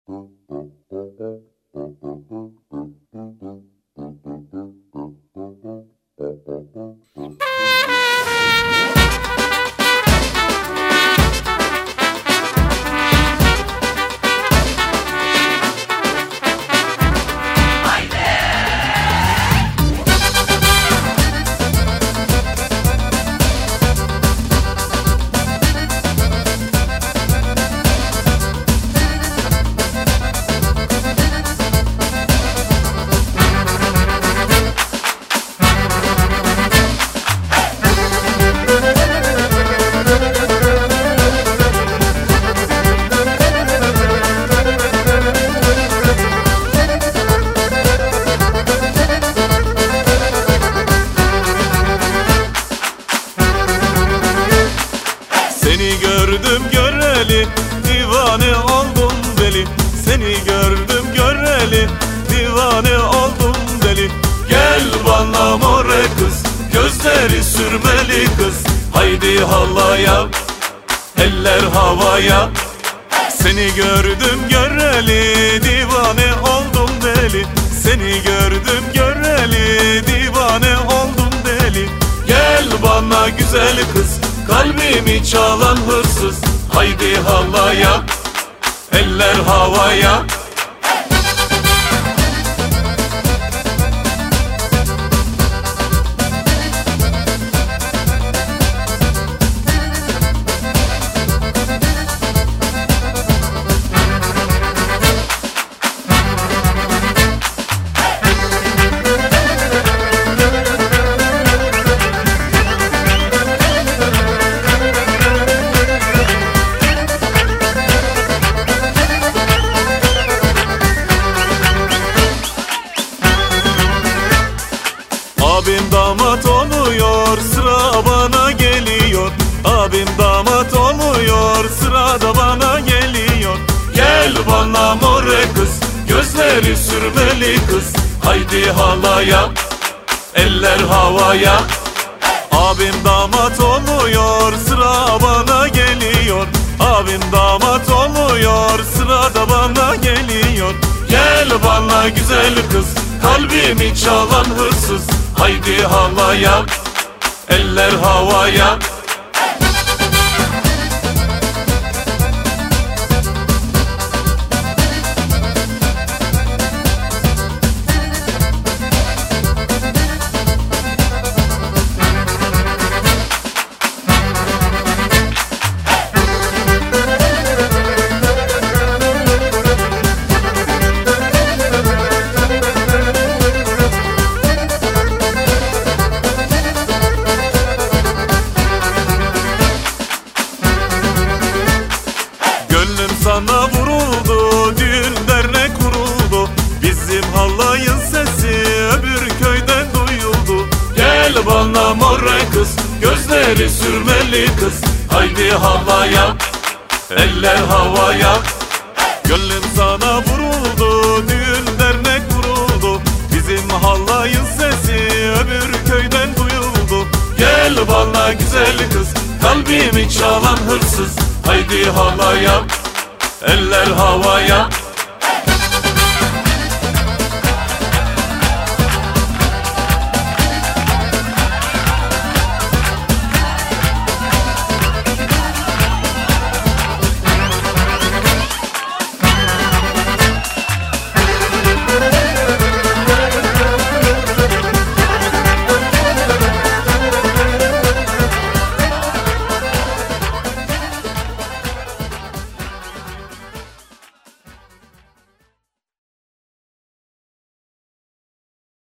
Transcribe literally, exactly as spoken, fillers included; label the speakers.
Speaker 1: Seni gördüm göreli, divane oldum deli. Seni gördüm göreli, divane oldum deli. Gel bana more kız, gözleri sürmeli kız. Haydi hallaya, eller havaya. Seni gördüm göreli, divane oldum deli. Seni gördüm göreli, divane oldum deli. Gel bana güzel kız, kalbimi çalan hırsız. Haydi hallaya, eller havaya. Abim damat oluyor, sıra bana geliyor. Abim damat oluyor, sıra da bana geliyor. Gel bana more kız, gözleri sürmeli kız. Haydi halaya, eller havaya. Abim damat oluyor, sıra bana geliyor. Abim damat oluyor, sıra da bana geliyor. Gel bana güzel kız, kalbimi çalan hırsız. Haydi halaya, eller havaya. Sana vuruldu, düğün dernek kuruldu. Bizim halayın sesi öbür köyden duyuldu. Gel bana more kız, gözleri sürmeli kız. Haydi halaya, eller havaya. Gönlüm sana vuruldu, düğün dernek kuruldu. Bizim halayın sesi öbür köyden duyuldu. Gel bana güzel kız, kalbimi çalan hırsız. Haydi halaya, eller havaya.